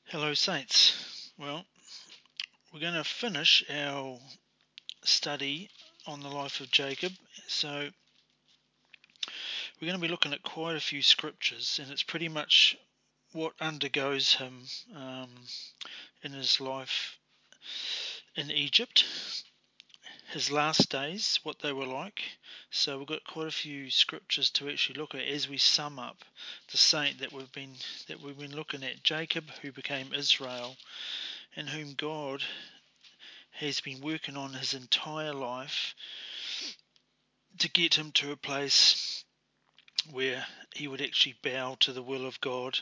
Hello, Saints. Well, we're going to finish our study on the life of Jacob. So, we're going to be looking at quite a few scriptures, and it's pretty much what undergoes him in his life in Egypt, his last days, what they were like. So, we've got quite a few scriptures to actually look at as we sum up the saint that we've been looking at, Jacob, who became Israel, and whom God has been working on his entire life to get him to a place where he would actually bow to the will of God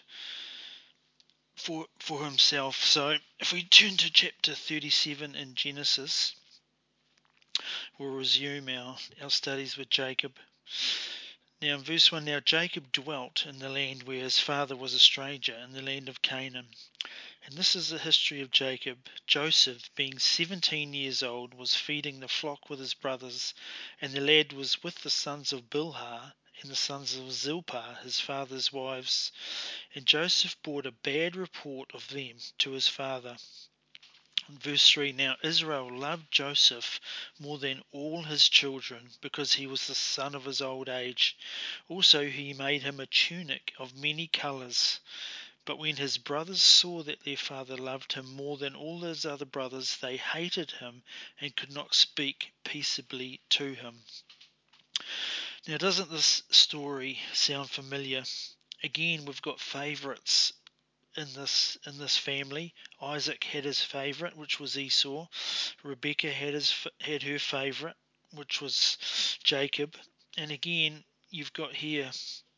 for himself. So if we turn to chapter 37 in Genesis, we'll resume our studies with Jacob. Now in verse 1, now Jacob dwelt in the land where his father was a stranger, in the land of Canaan. And this is the history of Jacob. Joseph, being 17 years old, was feeding the flock with his brothers, and the lad was with the sons of Bilhah and the sons of Zilpah, his father's wives. And Joseph brought a bad report of them to his father. Verse 3, now Israel loved Joseph more than all his children, because he was the son of his old age. Also he made him a tunic of many colours. But when his brothers saw that their father loved him more than all his other brothers, they hated him and could not speak peaceably to him. Now, doesn't this story sound familiar? Again, we've got favourites in this family. Isaac had his favourite, which was Esau. Rebekah had her favourite, which was Jacob. And again, you've got here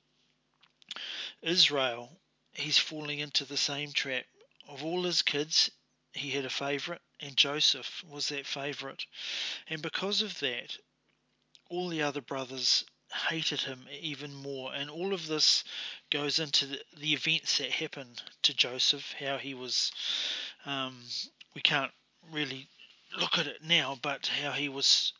Israel. He's falling into the same trap. Of all his kids, he had a favourite, and Joseph was that favourite. And because of that, all the other brothers hated him even more. And all of this goes into the events that happened to Joseph, how he was, we can't really look at it now, but how he was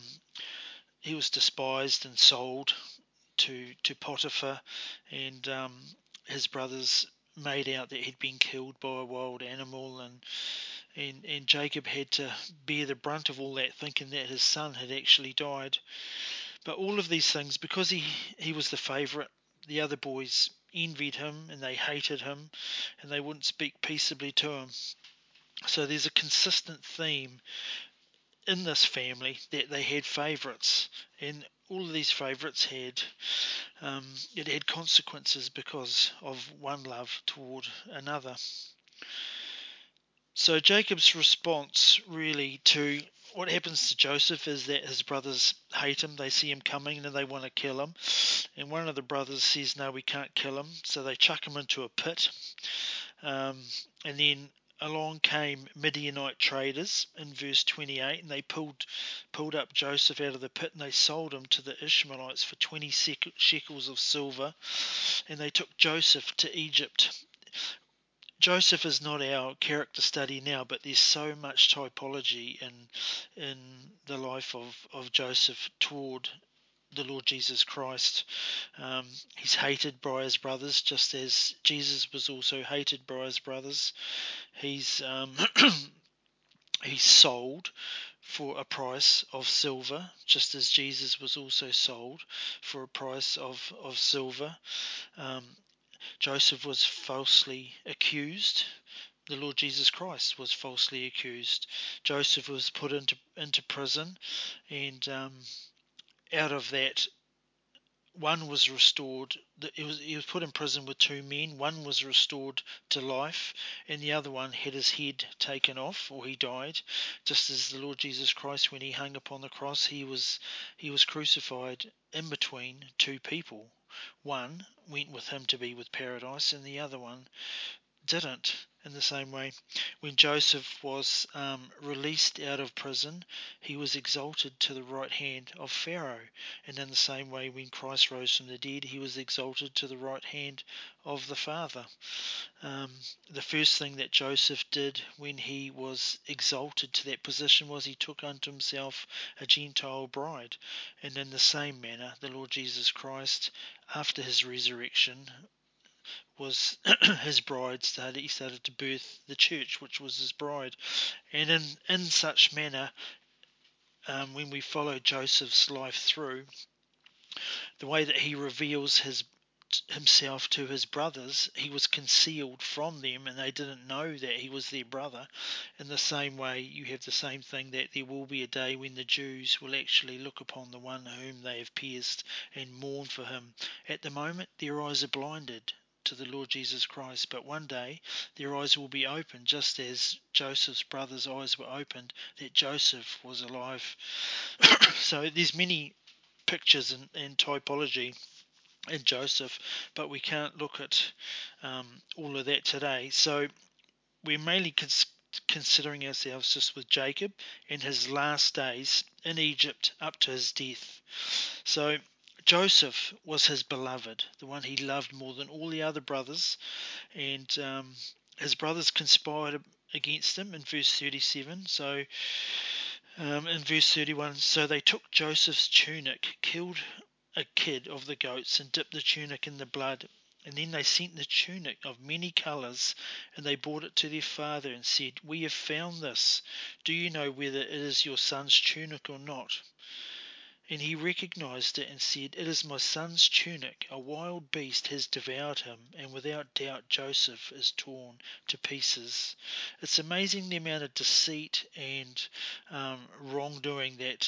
despised and sold to Potiphar, and his brothers made out that he'd been killed by a wild animal, and Jacob had to bear the brunt of all that, thinking that his son had actually died. But all of these things, because he was the favourite, the other boys envied him and they hated him, and they wouldn't speak peaceably to him. So there's a consistent theme in this family that they had favourites, and all of these favourites had it had consequences because of one love toward another. So Jacob's response really to what happens to Joseph is that his brothers hate him. They see him coming and they want to kill him. And one of the brothers says, no, we can't kill him. So they chuck him into a pit. And then along came Midianite traders in verse 28, and they pulled up Joseph out of the pit, and they sold him to the Ishmaelites for 20 shekels of silver, and they took Joseph to Egypt. Joseph is not our character study now, but there's so much typology in the life of Joseph toward the Lord Jesus Christ. He's hated by his brothers, just as Jesus was also hated by his brothers. He's he's sold for a price of silver, just as Jesus was also sold for a price of silver. Joseph was falsely accused. The Lord Jesus Christ was falsely accused. Joseph was put into prison, and out of that, one was restored. He was put in prison with two men. One was restored to life, and the other one had his head taken off, or he died. Just as the Lord Jesus Christ, when he hung upon the cross, he was crucified in between two people. One went with him to be with paradise, and the other one didn't. In the same way, when Joseph was released out of prison, he was exalted to the right hand of Pharaoh. And in the same way, when Christ rose from the dead, he was exalted to the right hand of the Father. The first thing that Joseph did when he was exalted to that position was he took unto himself a Gentile bride. And in the same manner, the Lord Jesus Christ, after his resurrection, was his bride. He started to birth the church, which was his bride. And in such manner, when we follow Joseph's life through, the way that he reveals himself to his brothers, he was concealed from them and they didn't know that he was their brother. In the same way, you have the same thing, that there will be a day when the Jews will actually look upon the one whom they have pierced and mourn for him. At the moment, their eyes are blinded to the Lord Jesus Christ, but one day their eyes will be opened, just as Joseph's brothers' eyes were opened, that Joseph was alive. So there's many pictures and typology in Joseph, but we can't look at all of that today. So we're mainly considering ourselves just with Jacob and his last days in Egypt up to his death. So Joseph was his beloved, the one he loved more than all the other brothers, and his brothers conspired against him in verse 37. So in verse 31, so they took Joseph's tunic, killed a kid of the goats, and dipped the tunic in the blood. And then they sent the tunic of many colours, and they brought it to their father and said, We have found this. Do you know whether it is your son's tunic or not? And he recognized it and said, It is my son's tunic. A wild beast has devoured him, and without doubt Joseph is torn to pieces. It's amazing the amount of deceit and wrongdoing that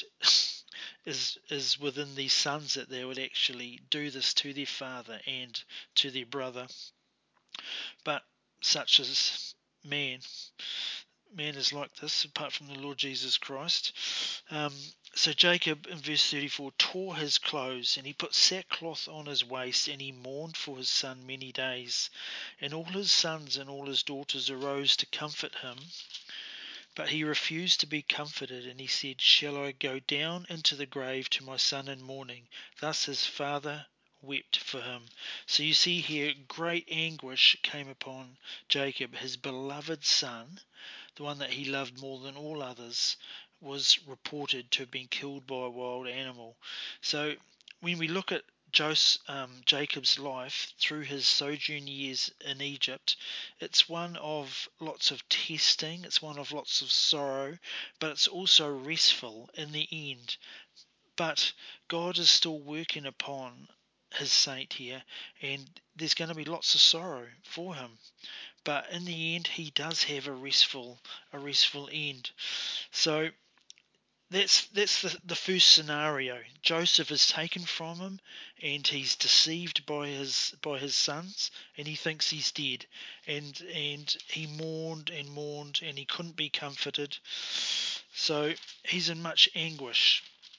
is within these sons, that they would actually do this to their father and to their brother. But such is man. Man is like this, apart from the Lord Jesus Christ. So Jacob, in verse 34, tore his clothes, and he put sackcloth on his waist, and he mourned for his son many days. And all his sons and all his daughters arose to comfort him. But he refused to be comforted, and he said, Shall I go down into the grave to my son in mourning? Thus his father wept for him. So you see here, great anguish came upon Jacob, his beloved son, the one that he loved more than all others, was reported to have been killed by a wild animal. So when we look at Jacob's life through his sojourn years in Egypt, it's one of lots of testing, it's one of lots of sorrow, but it's also restful in the end. But God is still working upon his saint here, and there's going to be lots of sorrow for him. But in the end, he does have a restful end. So that's the first scenario. Joseph is taken from him, and he's deceived by his sons, and he thinks he's dead, and he mourned and mourned, and he couldn't be comforted. So he's in much anguish.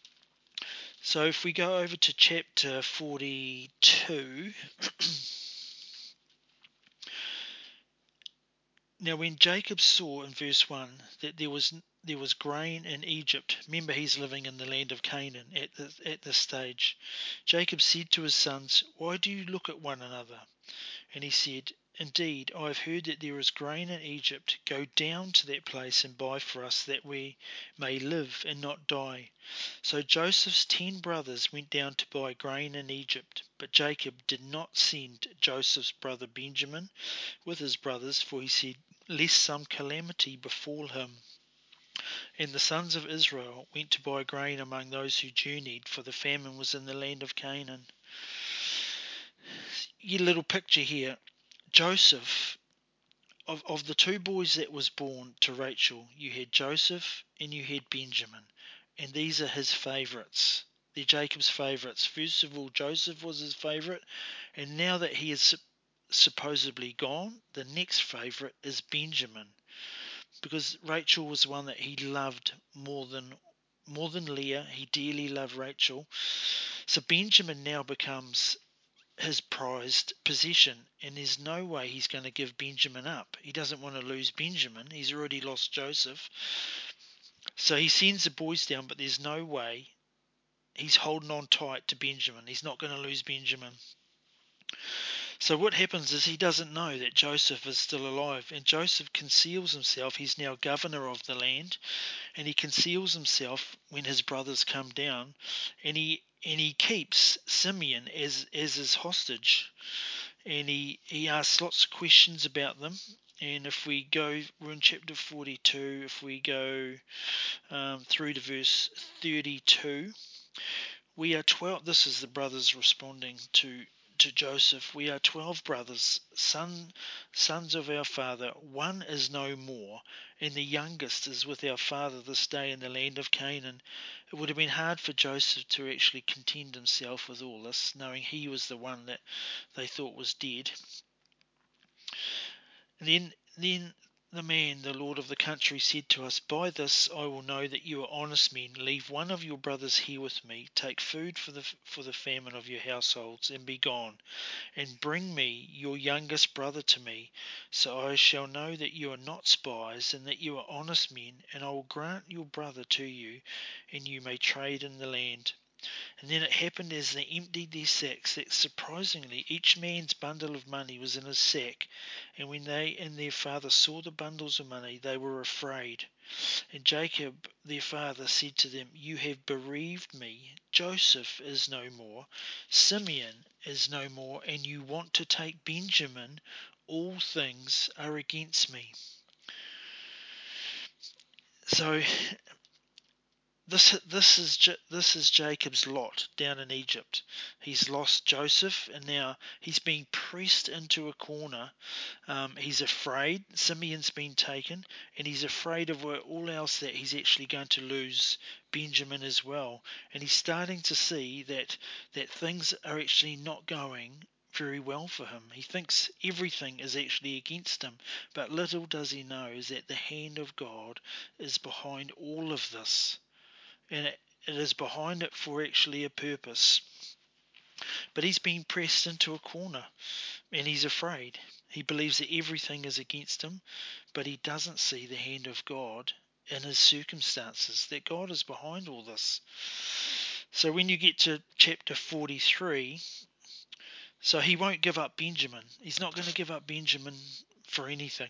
So if we go over to chapter 42. Now when Jacob saw in verse 1 that there was grain in Egypt, remember he's living in the land of Canaan at this stage, Jacob said to his sons, Why do you look at one another? And he said, Indeed, I have heard that there is grain in Egypt. Go down to that place and buy for us, that we may live and not die. So Joseph's 10 brothers went down to buy grain in Egypt. But Jacob did not send Joseph's brother Benjamin with his brothers, for he said, Lest some calamity befall him. And the sons of Israel went to buy grain among those who journeyed, for the famine was in the land of Canaan. You little picture here. Joseph, of the 2 boys that was born to Rachel, you had Joseph and you had Benjamin. And these are his favourites. They're Jacob's favourites. First of all, Joseph was his favourite, and now that he is supposedly gone, the next favourite is Benjamin, because Rachel was one that he loved more than Leah. He dearly loved Rachel. So Benjamin now becomes his prized possession, and there's no way he's going to give Benjamin up. He doesn't want to lose Benjamin. He's already lost Joseph. So he sends the boys down, but there's no way. He's holding on tight to Benjamin. He's not going to lose Benjamin. So what happens is he doesn't know that Joseph is still alive, and Joseph conceals himself. He's now governor of the land, and he conceals himself when his brothers come down, and he keeps Simeon as his hostage. and he asks lots of questions about them. And if we go, we're in chapter 42, if we go through to verse 32, we are 12. This is the brothers responding to Joseph. We are 12 brothers, sons of our father. One is no more, and the youngest is with our father this day in the land of Canaan. It would have been hard for Joseph to actually contend himself with all this, knowing he was the one that they thought was dead. Then the man, the lord of the country, said to us, By this I will know that you are honest men. Leave one of your brothers here with me. Take food for the famine of your households, and be gone. And bring me your youngest brother to me, so I shall know that you are not spies, and that you are honest men, and I will grant your brother to you, and you may trade in the land. And then it happened as they emptied their sacks that surprisingly each man's bundle of money was in his sack. And when they and their father saw the bundles of money, they were afraid. And Jacob their father said to them, You have bereaved me. Joseph is no more, Simeon is no more, and you want to take Benjamin. All things are against me. So this is Jacob's lot down in Egypt. He's lost Joseph, and now he's being pressed into a corner. He's afraid. Simeon's been taken, and he's afraid of all else that he's actually going to lose Benjamin as well. And he's starting to see that things are actually not going very well for him. He thinks everything is actually against him, but little does he know is that the hand of God is behind all of this, and it is behind it for actually a purpose. But he's been pressed into a corner, and he's afraid. He believes that everything is against him, but he doesn't see the hand of God in his circumstances, that God is behind all this. So when you get to chapter 43, so he won't give up Benjamin. He's not going to give up Benjamin for anything.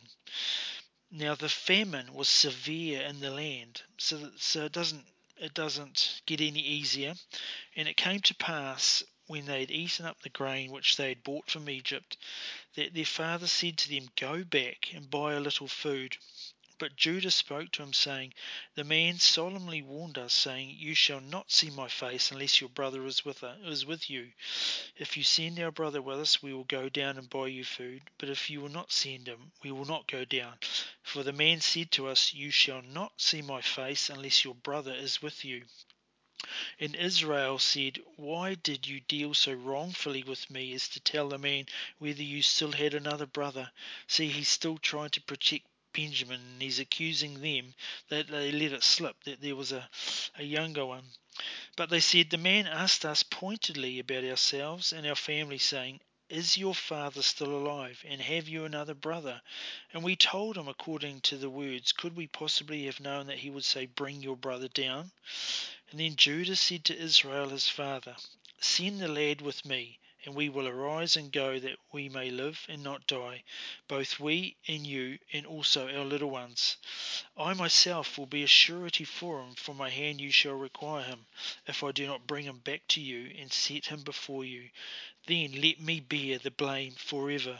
Now the famine was severe in the land, so it doesn't get any easier. And it came to pass, when they had eaten up the grain which they had bought from Egypt, that their father said to them, Go back and buy a little food. But Judah spoke to him, saying, The man solemnly warned us, saying, You shall not see my face unless your brother is with you. If you send our brother with us, we will go down and buy you food. But if you will not send him, we will not go down. For the man said to us, You shall not see my face unless your brother is with you. And Israel said, Why did you deal so wrongfully with me as to tell the man whether you still had another brother? See, he's still trying to protect Benjamin, and he's accusing them that they let it slip, that there was a younger one. But they said, The man asked us pointedly about ourselves and our family, saying, Is your father still alive, and have you another brother? And we told him according to the words. Could we possibly have known that he would say, Bring your brother down? And then Judah said to Israel his father, Send the lad with me, and we will arise and go, that we may live and not die, both we and you, and also our little ones. I myself will be a surety for him, for my hand you shall require him, if I do not bring him back to you and set him before you. Then let me bear the blame forever.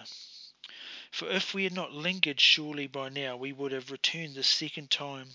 For if we had not lingered, surely by now we would have returned the second time.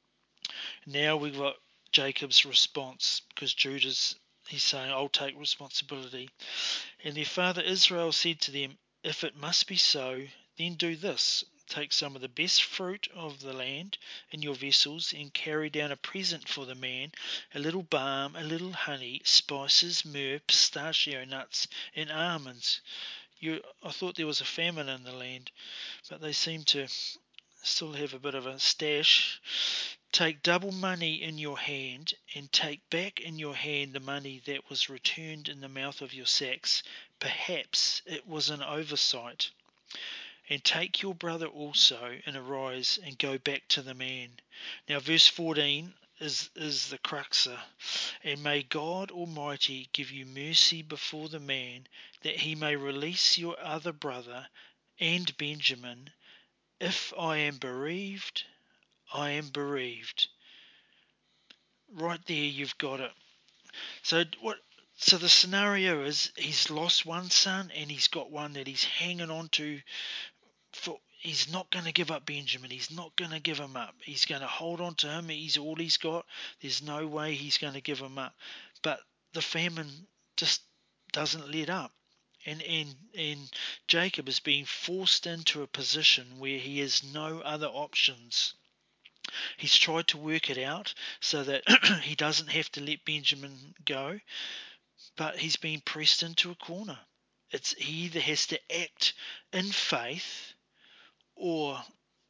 Now we've got Jacob's response, because he's saying, I'll take responsibility. And their father Israel said to them, If it must be so, then do this. Take some of the best fruit of the land in your vessels, and carry down a present for the man, a little balm, a little honey, spices, myrrh, pistachio nuts, and almonds. I thought there was a famine in the land, but they seem to still have a bit of a stash. Take double money in your hand, and take back in your hand the money that was returned in the mouth of your sacks. Perhaps it was an oversight. And take your brother also, and arise and go back to the man. Now verse 14 is the cruxer. And may God Almighty give you mercy before the man, that he may release your other brother and Benjamin. If I am bereaved, I am bereaved. Right there, you've got it. So So the scenario is he's lost one son and he's got one that he's hanging on to. He's not going to give up Benjamin. He's not going to give him up. He's going to hold on to him. He's all he's got. There's no way he's going to give him up. But the famine just doesn't let up. And Jacob is being forced into a position where he has no other options. He's tried to work it out so that he doesn't have to let Benjamin go, but he's being pressed into a corner. He either has to act in faith, or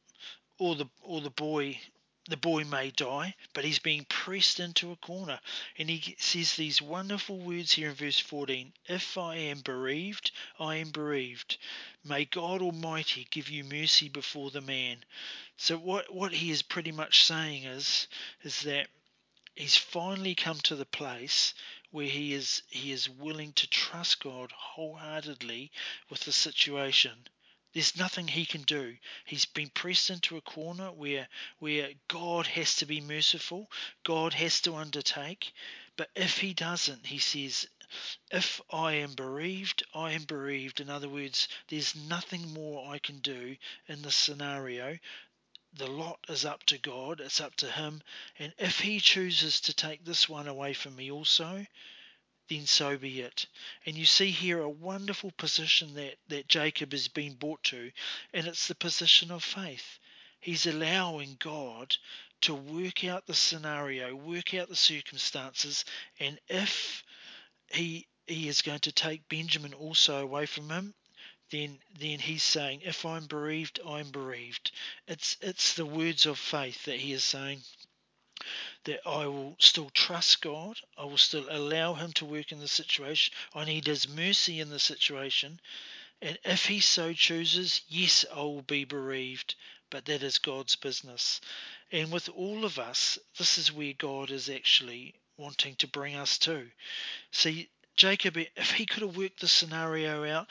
the boy may die, but he's being pressed into a corner. And he says these wonderful words here in verse 14: "If I am bereaved, I am bereaved. May God Almighty give you mercy before the man." So what he is pretty much saying is that he's finally come to the place where he is willing to trust God wholeheartedly with the situation. There's nothing he can do. He's been pressed into a corner where God has to be merciful, God has to undertake. But if he doesn't, he says, "If I am bereaved, I am bereaved." In other words, there's nothing more I can do in this scenario. The lot is up to God, it's up to him. And if he chooses to take this one away from me also, then so be it. And you see here a wonderful position that Jacob has been brought to, and it's the position of faith. He's allowing God to work out the scenario, work out the circumstances, and if he is going to take Benjamin also away from him, then he's saying, "If I'm bereaved, I'm bereaved." It's the words of faith that he is saying, that I will still trust God. I will still allow him to work in the situation. I need his mercy in the situation. And if he so chooses, yes, I will be bereaved. But that is God's business. And with all of us, this is where God is actually wanting to bring us to. See, Jacob, if he could have worked the scenario out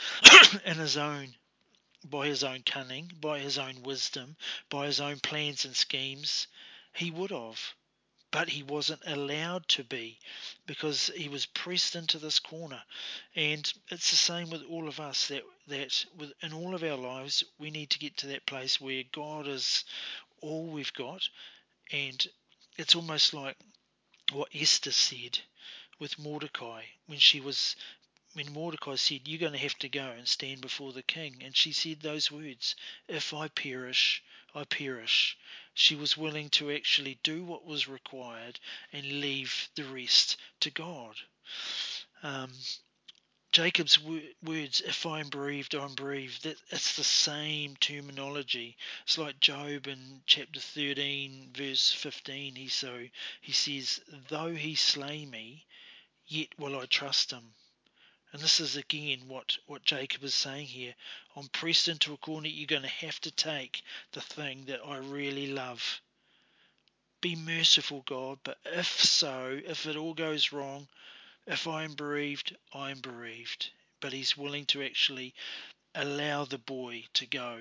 by his own cunning, by his own wisdom, by his own plans and schemes, he would have. But he wasn't allowed to be, because he was pressed into this corner. And it's the same with all of us, that in all of our lives we need to get to that place where God is all we've got. And it's almost like what Esther said with Mordecai when Mordecai said, "You're going to have to go and stand before the king." And she said those words, "If I perish, I perish." She was willing to actually do what was required and leave the rest to God. Um, Jacob's words, "If I'm bereaved, I'm bereaved," it's the same terminology. It's like Job in chapter 13, verse 15. He says, "Though he slay me, yet will I trust him." And this is again what Jacob is saying here. I'm pressed into a corner. You're going to have to take the thing that I really love. Be merciful, God, but if it all goes wrong, if I'm bereaved, I'm bereaved. But he's willing to actually allow the boy to go,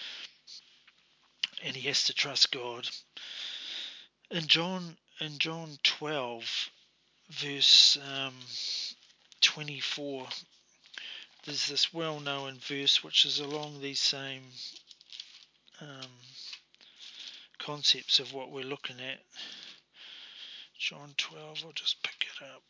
and he has to trust God. In John 12, verse 24, there's this well-known verse which is along these same um, concepts of what we're looking at. John 12, I'll just pick it up.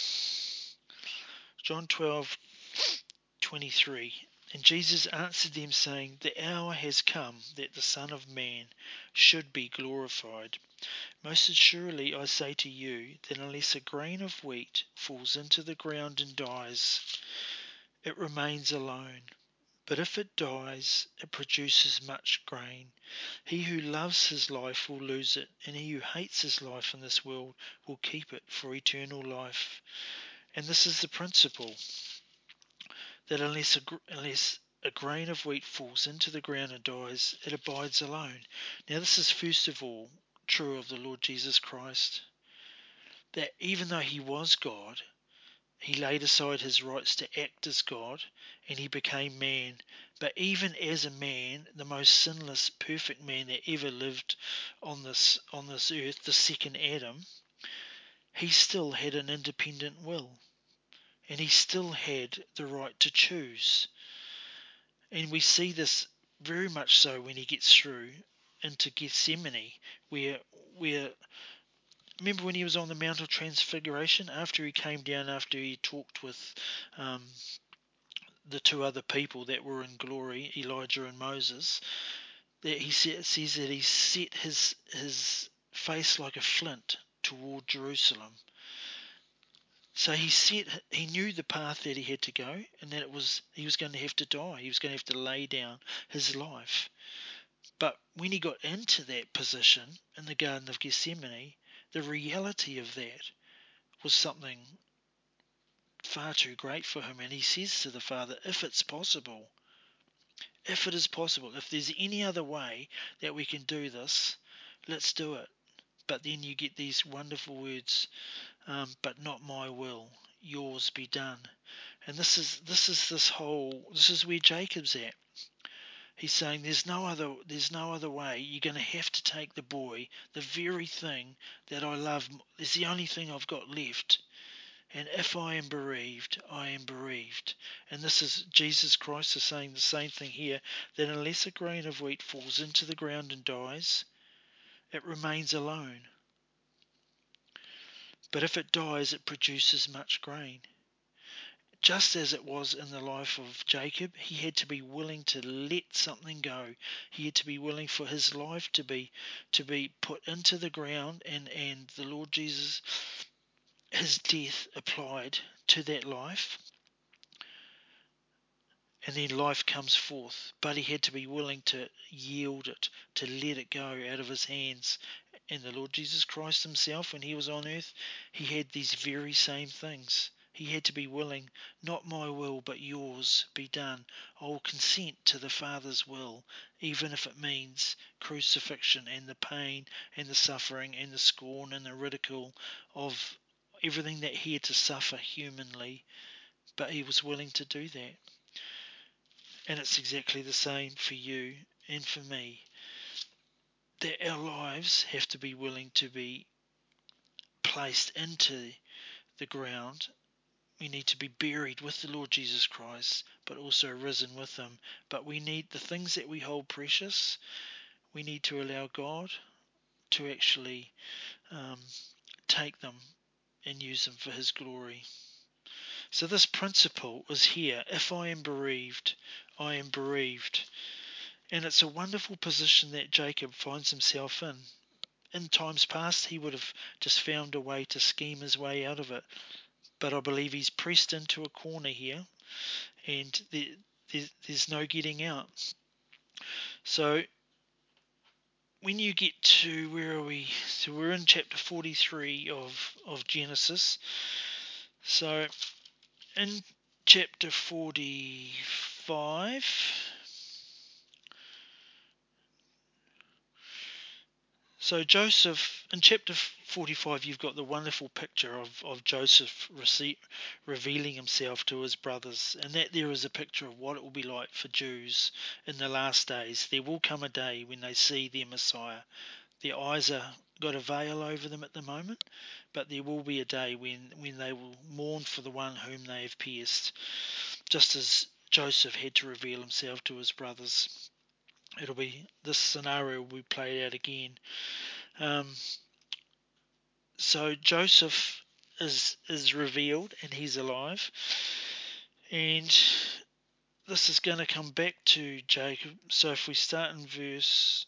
John 12:23. And Jesus answered them, saying, "The hour has come that the Son of Man should be glorified. Most assuredly I say to you, that unless a grain of wheat falls into the ground and dies, it remains alone. But if it dies, it produces much grain. He who loves his life will lose it, and he who hates his life in this world will keep it for eternal life." And this is the principle, that unless a grain of wheat falls into the ground and dies, it abides alone. Now this is first of all true of the Lord Jesus Christ, that even though he was God, he laid aside his rights to act as God, and he became man. But even as a man, the most sinless, perfect man that ever lived on this earth, the second Adam, he still had an independent will. and he still had the right to choose. And we see this very much so when he gets through into Gethsemane, where where remember when he was on the Mount of Transfiguration, after he came down, after he talked with um, the two other people that were in glory, Elijah and Moses, that says that he set his face like a flint toward Jerusalem. So he knew the path that he had to go, and that he was going to have to die. He was going to have to lay down his life. But when he got into that position in the Garden of Gethsemane, the reality of that was something far too great for him. And he says to the Father, if it's possible, if it is possible, if there's any other way that we can do this, let's do it. But then you get these wonderful words, but not my will, yours be done. And this is where Jacob's at. He's saying there's no other way. You're going to have to take the boy, the very thing that I love. It's the only thing I've got left. And if I am bereaved, I am bereaved. And this is Jesus Christ is saying the same thing here, that unless a grain of wheat falls into the ground and dies, it remains alone. But if it dies, it produces much grain. Just as it was in the life of Jacob, he had to be willing to let something go. He had to be willing for his life to be put into the ground, and the Lord Jesus, his death applied to that life, and then life comes forth. But he had to be willing to yield it, to let it go out of his hands. And the Lord Jesus Christ himself, when he was on earth, he had these very same things. He had to be willing, not my will, but yours be done. I will consent to the Father's will, even if it means crucifixion and the pain and the suffering and the scorn and the ridicule of everything that he had to suffer humanly. But he was willing to do that. And it's exactly the same for you and for me. That our lives have to be willing to be placed into the ground. We need to be buried with the Lord Jesus Christ, but also risen with him. But we need the things that we hold precious, we need to allow God to actually take them and use them for his glory. So this principle is here. If I am bereaved, I am bereaved. And it's a wonderful position that Jacob finds himself in. In times past, he would have just found a way to scheme his way out of it. But I believe he's pressed into a corner here, and there's no getting out. So when you get to, where are we? So we're in chapter 43 of Genesis. So in chapter 45, so Joseph, in chapter 45, you've got the wonderful picture of Joseph revealing himself to his brothers, and that there is a picture of what it will be like for Jews in the last days. There will come a day when they see their Messiah. Their eyes are got a veil over them at the moment, but there will be a day when they will mourn for the one whom they have pierced, just as Joseph had to reveal himself to his brothers. This scenario will be played out again. So Joseph is revealed, and he's alive, and this is going to come back to Jacob. So if we start in verse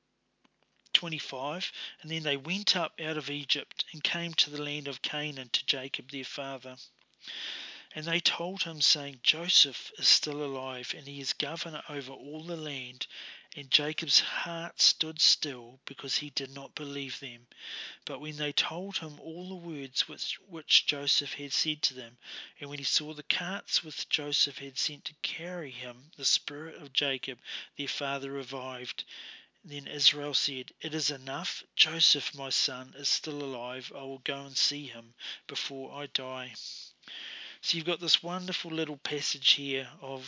25, and then they went up out of Egypt and came to the land of Canaan to Jacob their father. And they told him, saying, Joseph is still alive, and he is governor over all the land. And Jacob's heart stood still, because he did not believe them. But when they told him all the words which Joseph had said to them, and when he saw the carts which Joseph had sent to carry him, the spirit of Jacob their father revived. Then Israel said, It is enough. Joseph my son is still alive. I will go and see him before I die. So you've got this wonderful little passage here of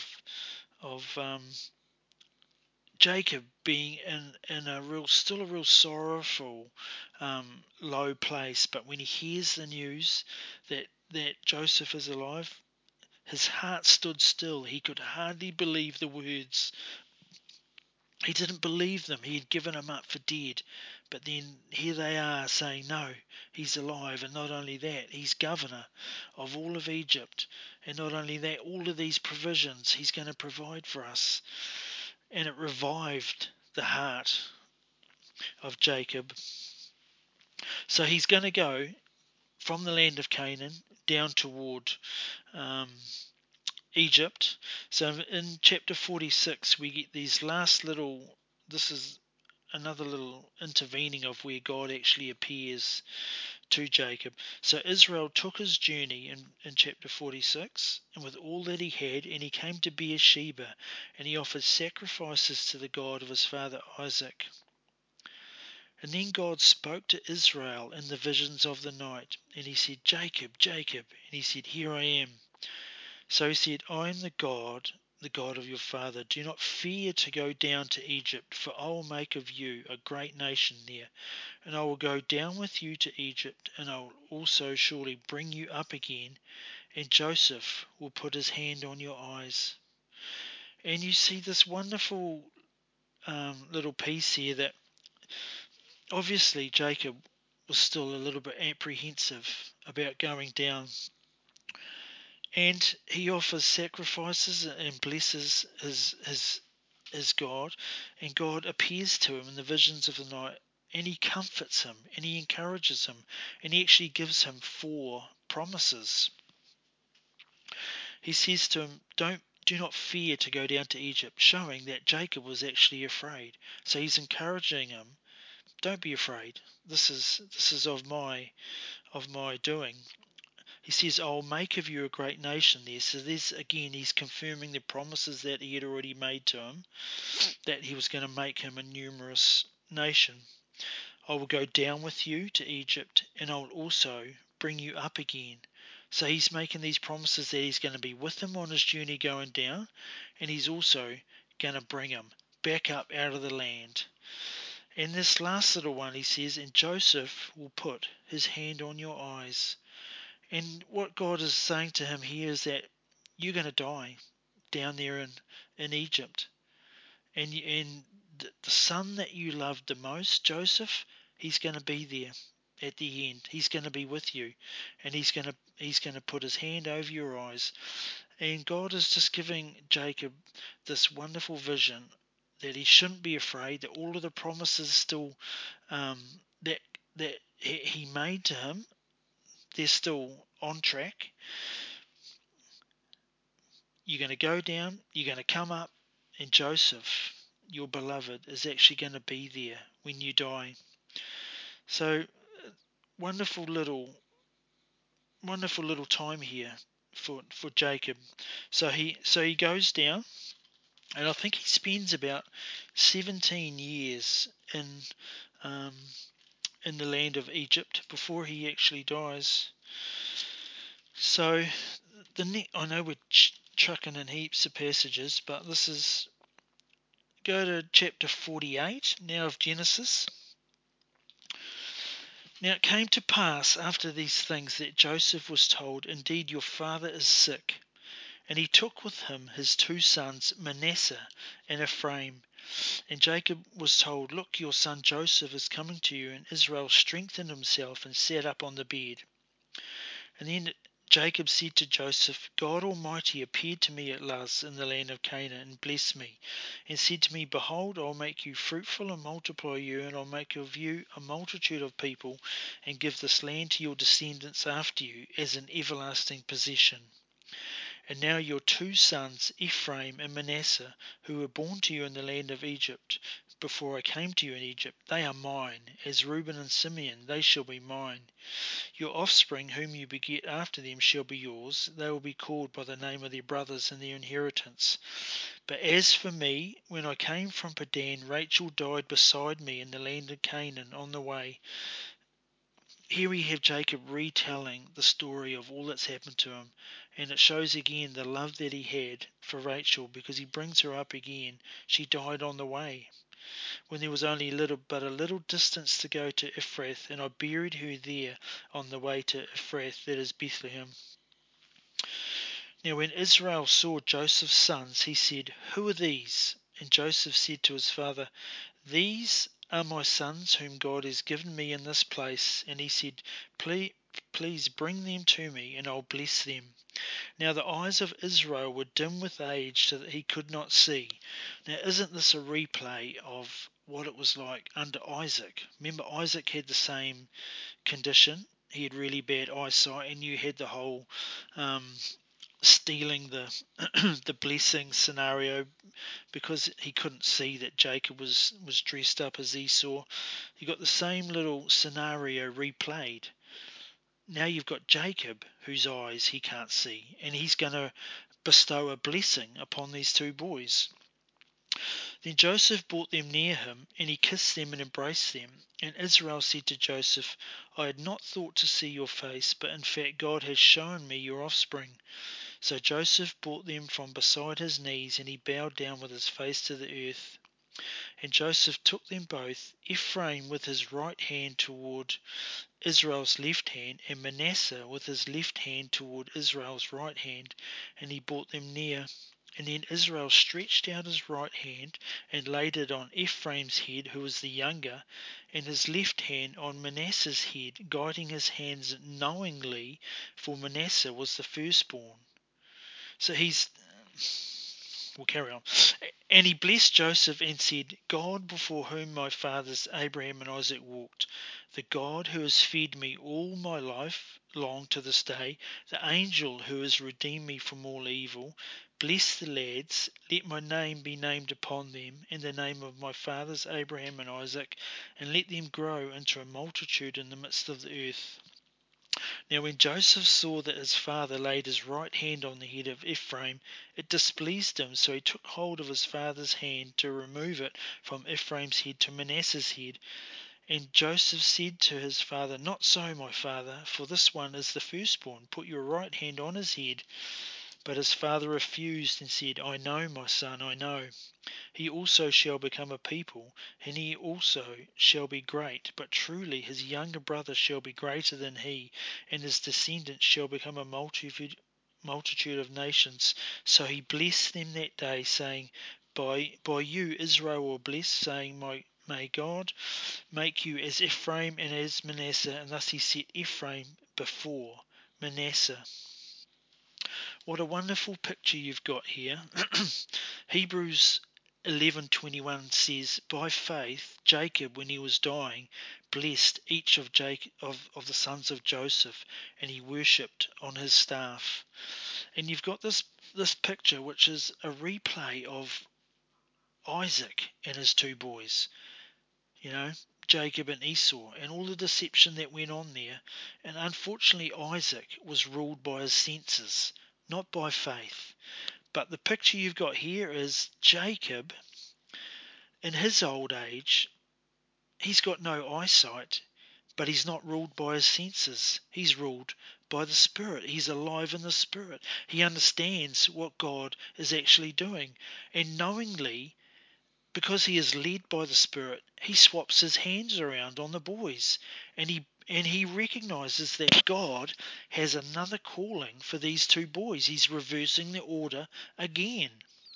Jacob being in still a real sorrowful, low place. But when he hears the news that Joseph is alive, His heart stood still. He could hardly believe the words. He didn't believe them. He had given them up for dead. But then here they are saying, no, he's alive. And not only that, he's governor of all of Egypt. And not only that, all of these provisions he's going to provide for us. And it revived the heart of Jacob. So he's going to go from the land of Canaan down toward Egypt. So in chapter 46, we get these last little, this is another little intervening of where God actually appears to Jacob. So Israel took his journey in chapter 46, and with all that he had, and he came to Beersheba, and he offered sacrifices to the God of his father Isaac. And then God spoke to Israel in the visions of the night, and he said, Jacob, Jacob. And he said, Here I am. So he said, I am the God of your father. Do not fear to go down to Egypt, for I will make of you a great nation there. And I will go down with you to Egypt, and I will also surely bring you up again, and Joseph will put his hand on your eyes. And you see this wonderful little piece here that obviously Jacob was still a little bit apprehensive about going down, and he offers sacrifices and blesses his God, and God appears to him in the visions of the night, and he comforts him and he encourages him, and he actually gives him 4 promises. He says to him, do not fear to go down to Egypt, showing that Jacob was actually afraid. So he's encouraging him, don't be afraid. This is of my doing. He says, I'll make of you a great nation there. So this, again, he's confirming the promises that he had already made to him, that he was going to make him a numerous nation. I will go down with you to Egypt, and I will also bring you up again. So he's making these promises that he's going to be with him on his journey going down, and he's also going to bring him back up out of the land. And this last little one, he says, and Joseph will put his hand on your eyes. And what God is saying to him here is that you're going to die down there in Egypt. And the son that you loved the most, Joseph, he's going to be there at the end. He's going to be with you, and he's going to put his hand over your eyes. And God is just giving Jacob this wonderful vision that he shouldn't be afraid, that all of the promises still that he made to him, they're still on track. You're going to go down, you're going to come up, and Joseph, your beloved, is actually going to be there when you die. So wonderful little time here for Jacob. So he goes down, and I think he spends about 17 years um, in the land of Egypt before he actually dies. So I know we're chucking in heaps of passages, but this is, go to chapter 48 now of Genesis. Now it came to pass after these things that Joseph was told, indeed your father is sick. And he took with him his 2 sons, Manasseh and Ephraim. And Jacob was told, look, your son Joseph is coming to you. And Israel strengthened himself and sat up on the bed. And then Jacob said to Joseph, God Almighty appeared to me at Luz in the land of Canaan, and blessed me, and said to me, behold, I will make you fruitful and multiply you, and I will make of you a multitude of people, and give this land to your descendants after you as an everlasting possession. And now your 2 sons, Ephraim and Manasseh, who were born to you in the land of Egypt, before I came to you in Egypt, they are mine. As Reuben and Simeon, they shall be mine. Your offspring, whom you beget after them, shall be yours. They will be called by the name of their brothers in their inheritance. But as for me, when I came from Padan, Rachel died beside me in the land of Canaan on the way. Here we have Jacob retelling the story of all that's happened to him, and it shows again the love that he had for Rachel, because he brings her up again. She died on the way, when there was only a little distance to go to Ephrath, and I buried her there on the way to Ephrath, that is Bethlehem. Now when Israel saw Joseph's sons, he said, Who are these? And Joseph said to his father, These are my sons whom God has given me in this place. And he said, Please bring them to me, and I'll bless them. Now the eyes of Israel were dim with age, so that he could not see. Now isn't this a replay of what it was like under Isaac? Remember, Isaac had the same condition. He had really bad eyesight, and you had the whole stealing the the blessing scenario because he couldn't see that Jacob was dressed up as Esau. You got the same little scenario replayed. Now you've got Jacob, whose eyes he can't see, and he's going to bestow a blessing upon these two boys. Then Joseph brought them near him, and he kissed them and embraced them. And Israel said to Joseph, I had not thought to see your face, but in fact God has shown me your offspring. So Joseph brought them from beside his knees, and he bowed down with his face to the earth. And Joseph took them both, Ephraim with his right hand toward Israel's left hand, and Manasseh with his left hand toward Israel's right hand, and he brought them near. And then Israel stretched out his right hand and laid it on Ephraim's head, who was the younger, and his left hand on Manasseh's head, guiding his hands knowingly, for Manasseh was the firstborn. So we'll carry on. And he blessed Joseph and said, God before whom my fathers Abraham and Isaac walked, the God who has fed me all my life long to this day, the angel who has redeemed me from all evil, bless the lads, let my name be named upon them, and the name of my fathers Abraham and Isaac, and let them grow into a multitude in the midst of the earth. Now when Joseph saw that his father laid his right hand on the head of Ephraim, it displeased him, so he took hold of his father's hand to remove it from Ephraim's head to Manasseh's head. And Joseph said to his father, Not so, my father, for this one is the firstborn. Put your right hand on his head. But his father refused and said, I know, my son, I know. He also shall become a people, and he also shall be great. But truly his younger brother shall be greater than he, and his descendants shall become a multitude of nations. So he blessed them that day, saying, By you Israel will bless, saying, May God make you as Ephraim and as Manasseh. And thus he set Ephraim before Manasseh. What a wonderful picture you've got here. Hebrews 11:21 says, By faith Jacob, when he was dying, blessed each of the sons of Joseph, and he worshipped on his staff. And you've got this picture, which is a replay of Isaac and his two boys. Jacob and Esau, and all the deception that went on there. And unfortunately Isaac was ruled by his senses, not by faith. But the picture you've got here is Jacob, in his old age, he's got no eyesight, but he's not ruled by his senses. He's ruled by the Spirit. He's alive in the Spirit. He understands what God is actually doing. And knowingly, because he is led by the Spirit, he swaps his hands around on the boys. And he recognizes that God has another calling for these two boys. He's reversing the order again.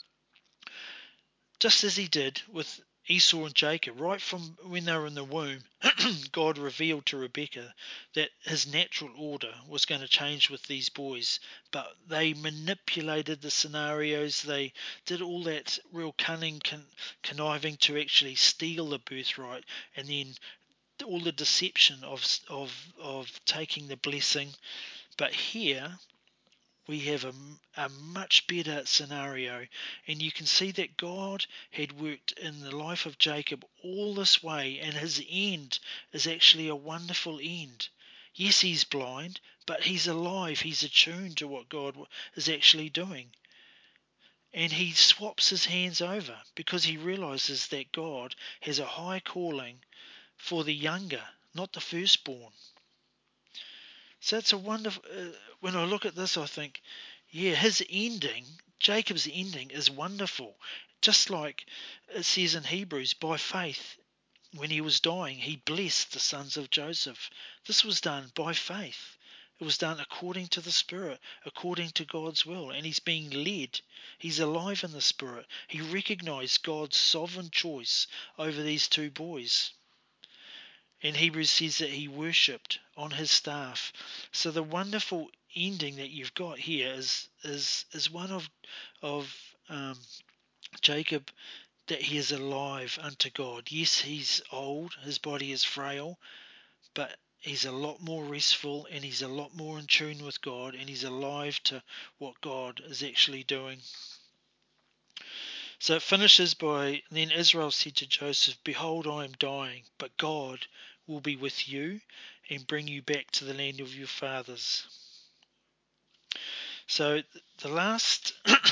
Just as he did with Esau and Jacob, right from when they were in the womb, God revealed to Rebekah that his natural order was going to change with these boys. But they manipulated the scenarios. They did all that real cunning, conniving to actually steal the birthright, and then all the deception of taking the blessing. But here we have a much better scenario, and you can see that God had worked in the life of Jacob all this way, and his end is actually a wonderful end. Yes, he's blind, but he's alive. He's attuned to what God is actually doing. And he swaps his hands over because he realizes that God has a high calling for the younger, not the firstborn. So it's a wonderful. When I look at this, I think, yeah, his ending, Jacob's ending, is wonderful. Just like it says in Hebrews, by faith, when he was dying, he blessed the sons of Joseph. This was done by faith. It was done according to the Spirit, according to God's will, and he's being led. He's alive in the Spirit. He recognized God's sovereign choice over these two boys. And Hebrews says that he worshipped on his staff. So the wonderful ending that you've got here is one of Jacob, that he is alive unto God. Yes, he's old, his body is frail, but he's a lot more restful, and he's a lot more in tune with God, and he's alive to what God is actually doing. So it finishes by, then Israel said to Joseph, Behold, I am dying, but God will be with you and bring you back to the land of your fathers. So the last,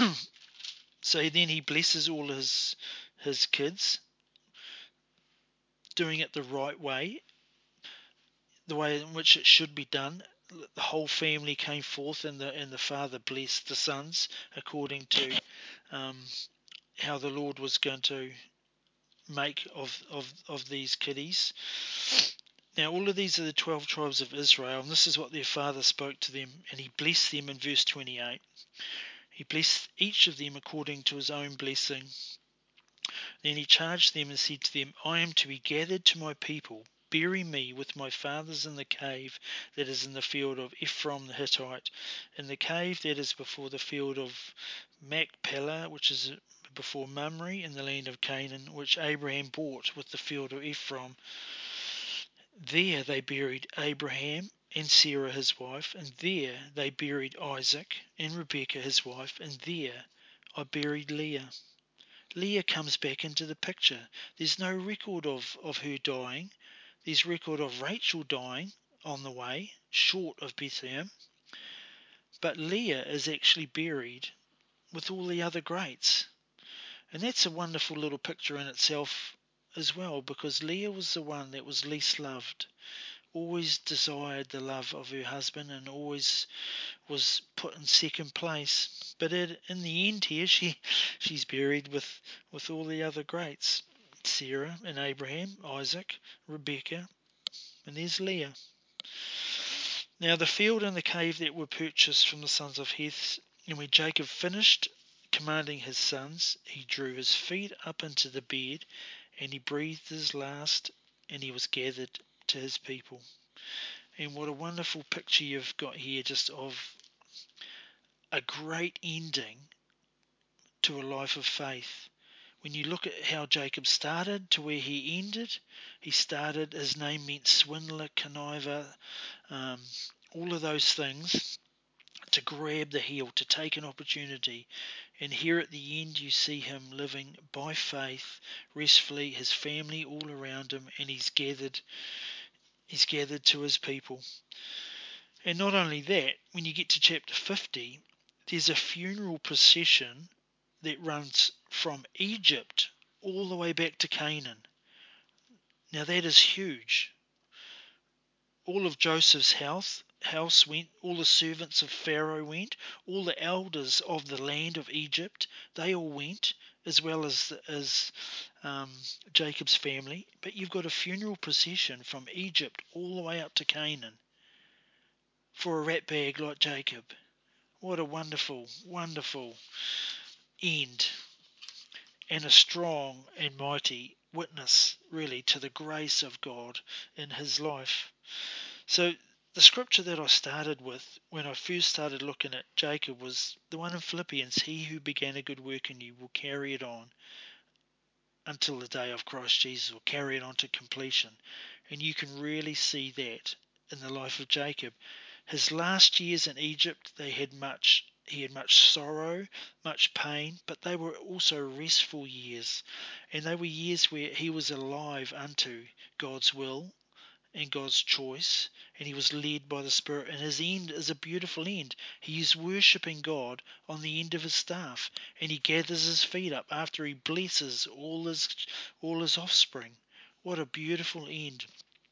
so then he blesses all his kids, doing it the right way, the way in which it should be done. The whole family came forth, and the father blessed the sons according to how the Lord was going to make of these kiddies. Now all of these are the 12 tribes of Israel, and this is what their father spoke to them, and he blessed them in verse 28. He blessed each of them according to his own blessing. Then he charged them and said to them, I am to be gathered to my people. Bury me with my fathers in the cave that is in the field of Ephron the Hittite, in the cave that is before the field of Machpelah, which is before Mamre, in the land of Canaan, which Abraham bought with the field of Ephron. There they buried Abraham and Sarah his wife, and there they buried Isaac and Rebekah his wife, and there I buried Leah. Leah comes back into the picture. There's no record of her dying. There's record of Rachel dying on the way, short of Bethlehem. But Leah is actually buried with all the other greats. And that's a wonderful little picture in itself as well, because Leah was the one that was least loved, always desired the love of her husband, and always was put in second place. But in the end here, she's buried with all the other greats. Sarah and Abraham, Isaac, Rebekah, and there's Leah. Now the field and the cave that were purchased from the sons of Heth, and when Jacob finished commanding his sons, he drew his feet up into the bed, and he breathed his last, and he was gathered to his people. And what a wonderful picture you've got here, just of a great ending to a life of faith. When you look at how Jacob started to where he ended, his name meant swindler, conniver, all of those things, to grab the heel, to take an opportunity. And here at the end you see him living by faith, restfully, his family all around him, and he's gathered to his people. And not only that, when you get to chapter 50, there's a funeral procession that runs from Egypt all the way back to Canaan. Now that is huge. All of Joseph's house went, all the servants of Pharaoh went, all the elders of the land of Egypt, they all went, as well as Jacob's family. But you've got a funeral procession from Egypt all the way up to Canaan for a ratbag like Jacob. What a wonderful, wonderful end, and a strong and mighty witness, really, to the grace of God in his life. So the scripture that I started with when I first started looking at Jacob was the one in Philippians. He who began a good work in you will carry it on until the day of Christ Jesus, will carry it on to completion. And you can really see that in the life of Jacob. His last years in Egypt, he had much sorrow, much pain, but they were also restful years. And they were years where he was alive unto God's will and God's choice, and he was led by the Spirit. And his end is a beautiful end. He is worshipping God on the end of his staff, and he gathers his feet up after he blesses all his offspring. What a beautiful end.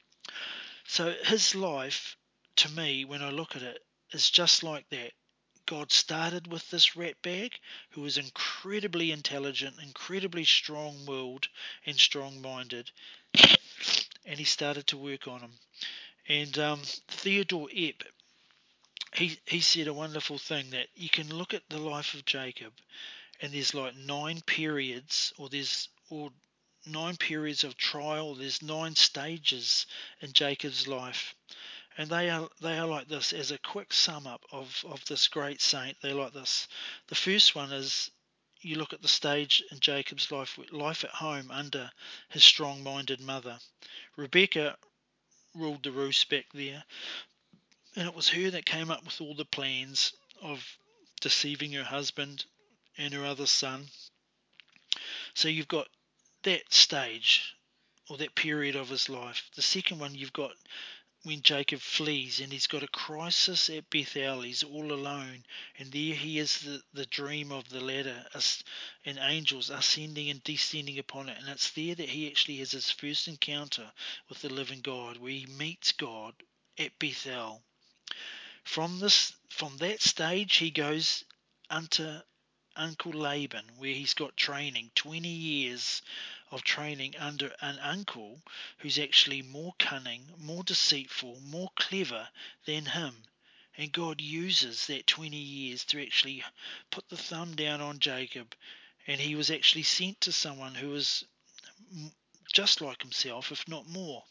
So his life, to me, when I look at it, is just like that. God started with this ratbag who was incredibly intelligent, incredibly strong-willed and strong-minded, and he started to work on him. And Theodore Epp, he said a wonderful thing, that you can look at the life of Jacob, and there's like 9 periods, or 9 periods of trial. There's 9 stages in Jacob's life, and they are like this. As a quick sum up of this great saint, they're like this. The first one is, you look at the stage in Jacob's life at home under his strong-minded mother. Rebecca ruled the roost back there, and it was her that came up with all the plans of deceiving her husband and her other son. So you've got that stage, or that period of his life. The second one, you've got when Jacob flees and he's got a crisis at Bethel. He's all alone, and there he is, the dream of the ladder, and angels ascending and descending upon it. And it's there that he actually has his first encounter with the living God, where he meets God at Bethel. From that stage, he goes unto Uncle Laban, where he's got training, 20 years of training under an uncle who's actually more cunning, more deceitful, more clever than him. And God uses that 20 years to actually put the thumb down on Jacob. And he was actually sent to someone who was just like himself, if not more.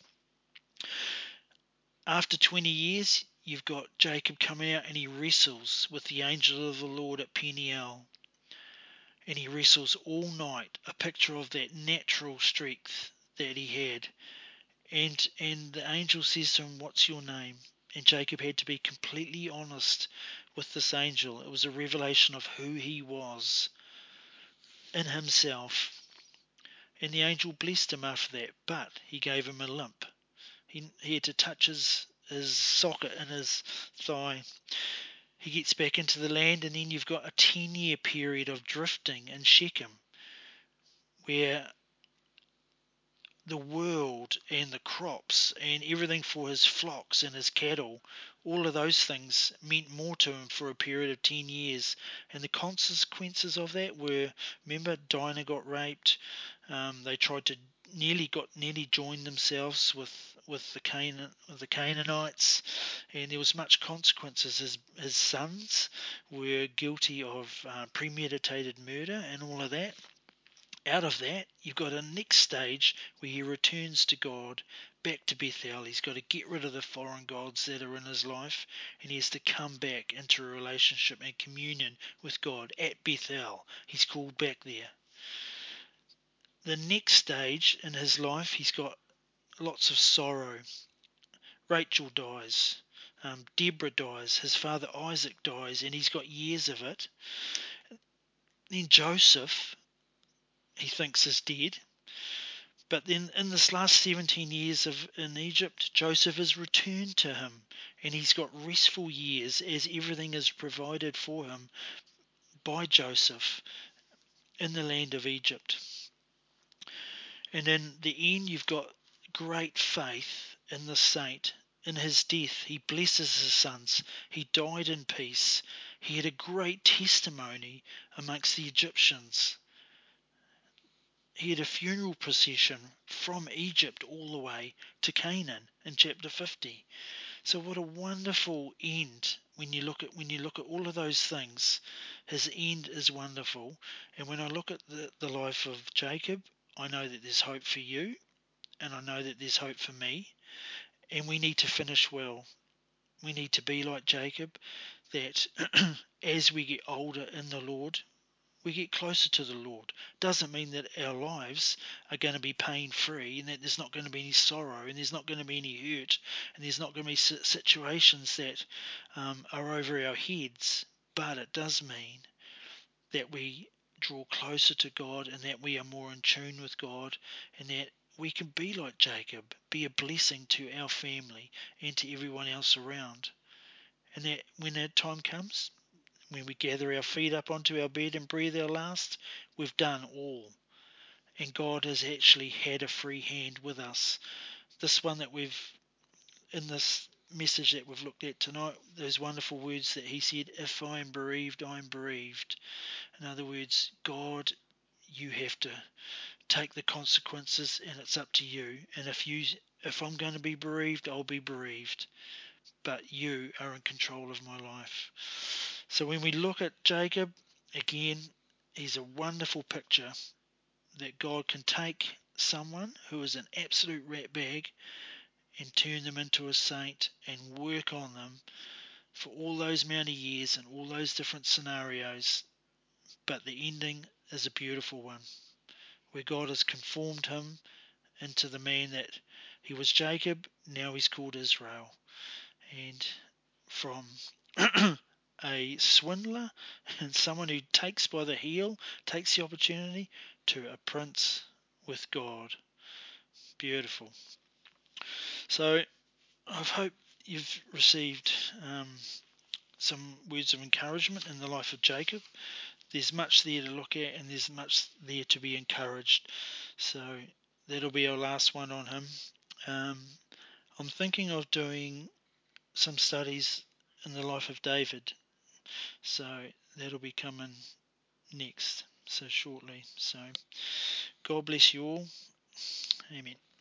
After 20 years, you've got Jacob coming out, and he wrestles with the angel of the Lord at Peniel. And he wrestles all night, a picture of that natural strength that he had. And the angel says to him, "What's your name?" And Jacob had to be completely honest with this angel. It was a revelation of who he was in himself. And the angel blessed him after that, but he gave him a limp. He had to touch his socket in his thigh. He gets back into the land, and then you've got a 10-year period of drifting in Shechem, where the world and the crops and everything for his flocks and his cattle, all of those things meant more to him for a period of 10 years. And the consequences of that were, remember, Dinah got raped. They tried to nearly join themselves with the Canaanites, and there was much consequences. His sons were guilty of premeditated murder and all of that. Out of that, you've got a next stage where he returns to God, back to Bethel. He's got to get rid of the foreign gods that are in his life, and he has to come back into a relationship and communion with God at Bethel. He's called back there. The next stage in his life, he's got lots of sorrow. Rachel dies. Deborah dies. His father Isaac dies, and he's got years of it. Then Joseph, he thinks, is dead. But then in this last 17 years in Egypt, Joseph is returned to him, and he's got restful years as everything is provided for him by Joseph in the land of Egypt. And in the end, you've got great faith in the saint. In his death, he blesses his sons. He died in peace. He had a great testimony amongst the Egyptians. He had a funeral procession from Egypt all the way to Canaan in chapter 50. So what a wonderful end when you look at all of those things. His end is wonderful. And when I look at the life of Jacob, I know that there's hope for you, and I know that there's hope for me. And we need to finish well. We need to be like Jacob, that as we get older in the Lord, we get closer to the Lord. Doesn't mean that our lives are going to be pain-free, and that there's not going to be any sorrow, and there's not going to be any hurt, and there's not going to be situations that are over our heads. But it does mean that we draw closer to God, and that we are more in tune with God, and that we can be like Jacob, be a blessing to our family and to everyone else around. And that when that time comes, when we gather our feet up onto our bed and breathe our last, we've done all. And God has actually had a free hand with us. This one that in this message that we've looked at tonight, those wonderful words that he said, "If I am bereaved, I am bereaved." In other words, God, you have to take the consequences, and it's up to you. And if I'm going to be bereaved, I'll be bereaved. but you are in control of my life. So when we look at Jacob, again, he's a wonderful picture that God can take someone who is an absolute ratbag and turn them into a saint and work on them for all those amount of years and all those different scenarios. But the ending is a beautiful one, where God has conformed him into the man that he was Jacob, now he's called Israel. And from a swindler and someone who takes by the heel, takes the opportunity, to a prince with God. Beautiful. So I hope you've received some words of encouragement in the life of Jacob. There's much there to look at, and there's much there to be encouraged. So that'll be our last one on him. I'm thinking of doing some studies in the life of David. So that'll be coming next, so shortly. So God bless you all. Amen.